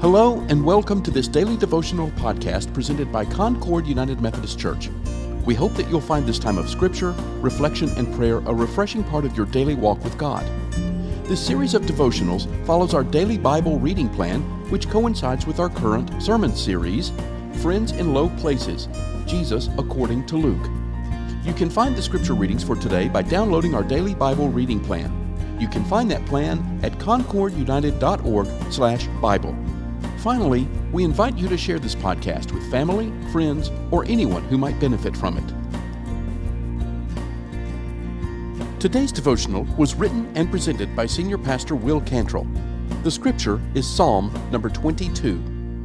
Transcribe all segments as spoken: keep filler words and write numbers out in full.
Hello and welcome to this daily devotional podcast presented by Concord United Methodist Church. We hope that you'll find this time of scripture, reflection, and prayer a refreshing part of your daily walk with God. This series of devotionals follows our daily Bible reading plan, which coincides with our current sermon series, Friends in Low Places, Jesus According to Luke. You can find the scripture readings for today by downloading our daily Bible reading plan. You can find that plan at concordunited.org slash Bible. Finally, we invite you to share this podcast with family, friends, or anyone who might benefit from it. Today's devotional was written and presented by Senior Pastor Will Cantrell. The scripture is Psalm number twenty-two.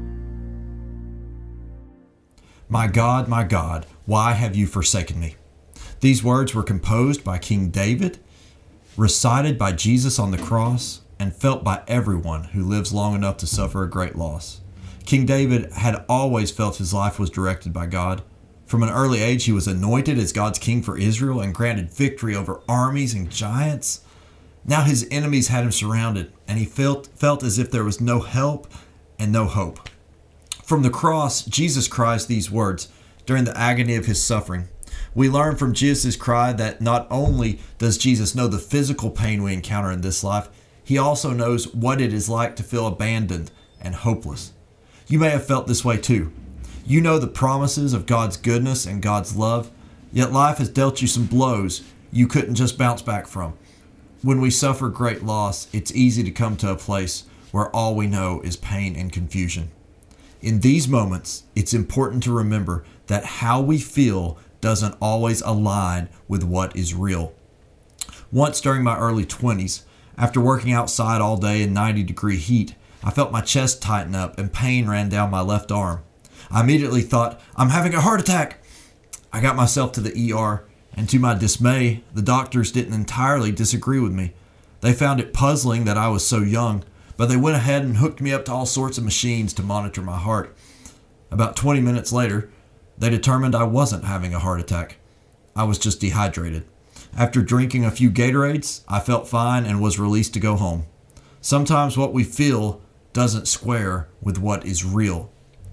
My God, my God, why have you forsaken me? These words were composed by King David, recited by Jesus on the cross, and felt by everyone who lives long enough to suffer a great loss. King David had always felt his life was directed by God. From an early age, he was anointed as God's king for Israel and granted victory over armies and giants. Now his enemies had him surrounded, and he felt, felt as if there was no help and no hope. From the cross, Jesus cries these words during the agony of his suffering. We learn from Jesus' cry that not only does Jesus know the physical pain we encounter in this life, he also knows what it is like to feel abandoned and hopeless. You may have felt this way too. You know the promises of God's goodness and God's love, yet life has dealt you some blows you couldn't just bounce back from. When we suffer great loss, it's easy to come to a place where all we know is pain and confusion. In these moments, it's important to remember that how we feel doesn't always align with what is real. Once during my early twenties, after working outside all day in ninety degree heat, I felt my chest tighten up and pain ran down my left arm. I immediately thought, I'm having a heart attack. I got myself to the E R, and to my dismay, the doctors didn't entirely disagree with me. They found it puzzling that I was so young, but they went ahead and hooked me up to all sorts of machines to monitor my heart. About twenty minutes later, they determined I wasn't having a heart attack. I was just dehydrated. After drinking a few Gatorades, I felt fine and was released to go home. Sometimes what we feel doesn't square with what is real.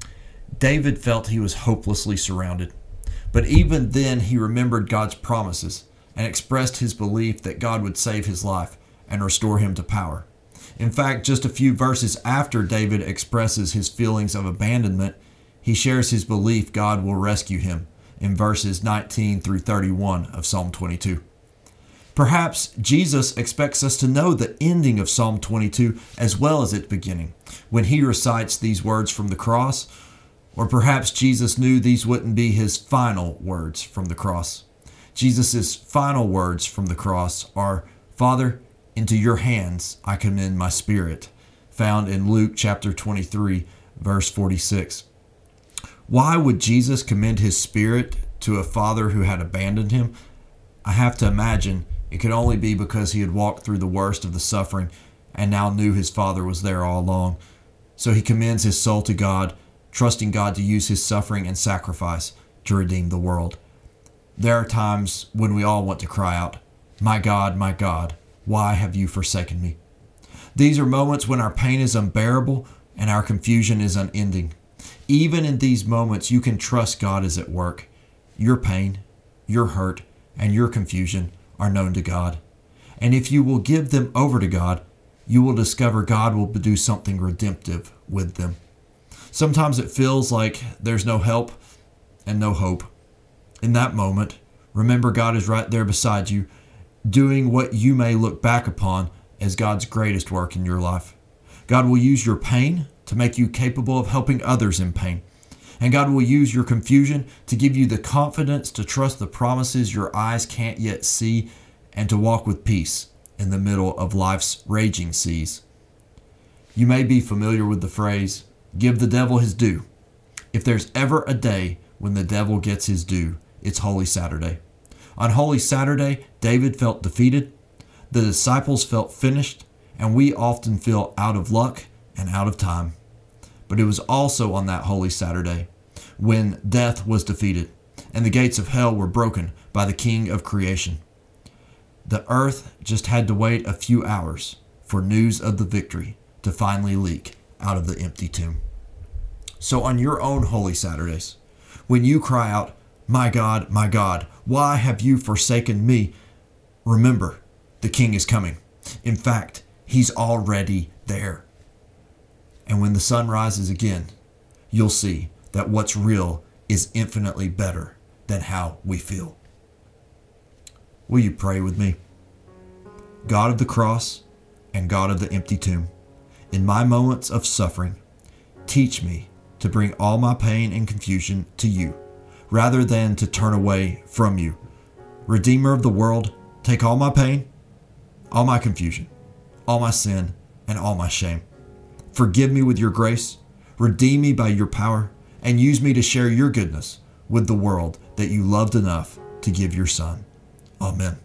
David felt he was hopelessly surrounded, but even then he remembered God's promises and expressed his belief that God would save his life and restore him to power. In fact, just a few verses after David expresses his feelings of abandonment, he shares his belief God will rescue him in verses nineteen through thirty-one of Psalm twenty-two. Perhaps Jesus expects us to know the ending of Psalm twenty-two as well as its beginning when he recites these words from the cross, or perhaps Jesus knew these wouldn't be his final words from the cross. Jesus' final words from the cross are, Father, into your hands I commend my spirit, found in Luke chapter twenty-three, verse forty-six. Why would Jesus commend his spirit to a father who had abandoned him? I have to imagine it could only be because he had walked through the worst of the suffering and now knew his father was there all along. So he commends his soul to God, trusting God to use his suffering and sacrifice to redeem the world. There are times when we all want to cry out, My God, my God, why have you forsaken me? These are moments when our pain is unbearable and our confusion is unending. Even in these moments, you can trust God is at work. Your pain, your hurt, and your confusion are known to God. And if you will give them over to God, you will discover God will do something redemptive with them. Sometimes it feels like there's no help and no hope. In that moment, remember God is right there beside you, doing what you may look back upon as God's greatest work in your life. God will use your pain to make you capable of helping others in pain. And God will use your confusion to give you the confidence to trust the promises your eyes can't yet see and to walk with peace in the middle of life's raging seas. You may be familiar with the phrase, give the devil his due. If there's ever a day when the devil gets his due, it's Holy Saturday. On Holy Saturday, David felt defeated, the disciples felt finished, and we often feel out of luck and out of time. But it was also on that Holy Saturday when death was defeated and the gates of hell were broken by the King of creation. The earth just had to wait a few hours for news of the victory to finally leak out of the empty tomb. So on your own holy Saturdays, when you cry out, "My God, my God, why have you forsaken me?" remember, the King is coming. In fact, he's already there. And when the sun rises again, you'll see that what's real is infinitely better than how we feel. Will you pray with me? God of the cross and God of the empty tomb, in my moments of suffering, teach me to bring all my pain and confusion to you, rather than to turn away from you. Redeemer of the world, take all my pain, all my confusion, all my sin, and all my shame. Forgive me with your grace, redeem me by your power, and use me to share your goodness with the world that you loved enough to give your Son. Amen.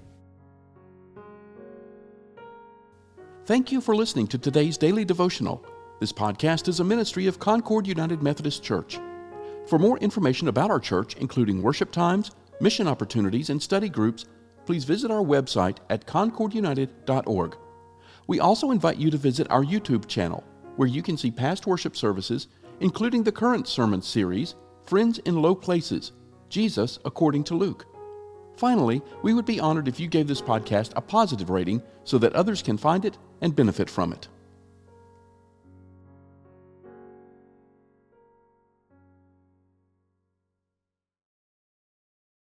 Thank you for listening to today's daily devotional. This podcast is a ministry of Concord United Methodist Church. For more information about our church, including worship times, mission opportunities, and study groups, please visit our website at concord united dot org. We also invite you to visit our YouTube channel, where you can see past worship services, including the current sermon series, Friends in Low Places, Jesus According to Luke. Finally, we would be honored if you gave this podcast a positive rating so that others can find it and benefit from it.